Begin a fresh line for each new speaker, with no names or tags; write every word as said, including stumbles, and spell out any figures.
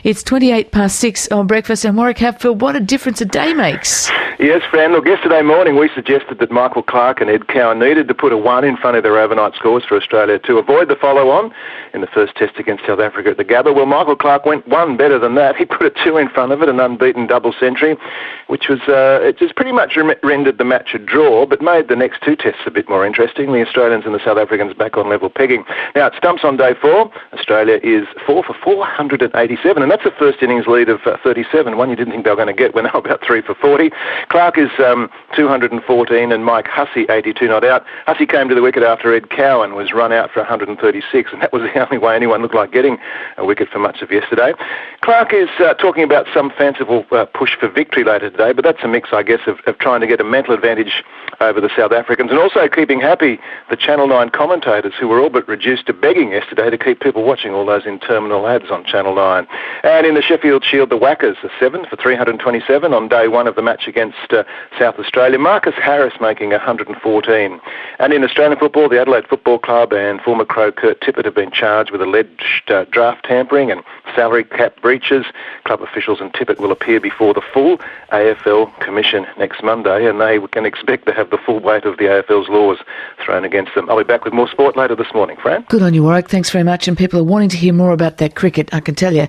It's twenty-eight past six on breakfast, and Warwick Hadfield, what a difference a day makes.
Yes, Fran. Look, yesterday morning we suggested that Michael Clarke and Ed Cowan needed to put a one in front of their overnight scores for Australia to avoid the follow-on in the first test against South Africa at the Gabba. Well, Michael Clarke went one better than that. He put a two in front of it, an unbeaten double century, which was uh, it just pretty much rendered the match a draw, but made the next two tests a bit more interesting. The Australians and the South Africans back on level pegging. Now, it stumps on day four. Australia is four for four hundred eighty-seven, and that's a first innings lead of uh, thirty-seven, one you didn't think they were going to get when they were about three for forty. Clarke is um, two hundred fourteen, and Mike Hussey eighty-two not out. Hussey came to the wicket after Ed Cowan was run out for one hundred thirty-six, and that was the only way anyone looked like getting a wicket for much of yesterday. Clarke is uh, talking about some fanciful uh, push for victory later today, but that's a mix, I guess, of, of trying to get a mental advantage over the South Africans, and also keeping happy the Channel nine commentators, who were all but reduced to begging yesterday to keep people watching all those interminable ads on Channel nine. And in the Sheffield Shield, the Wackers are seven for three hundred twenty-seven on day one of the match against uh, South Australia. Marcus Harris making one hundred fourteen. And in Australian football, the Adelaide Football Club and former Crow Kurt Tippett have been charged with alleged uh, draft tampering and salary cap breaches. Club officials and Tippett will appear before the full A F L Commission next Monday, and they can expect to have the full weight of the A F L's laws thrown against them. I'll be back with more sport later this morning. Fran?
Good on you, Warwick. Thanks very much. And people are wanting to hear more about that cricket, I can tell you.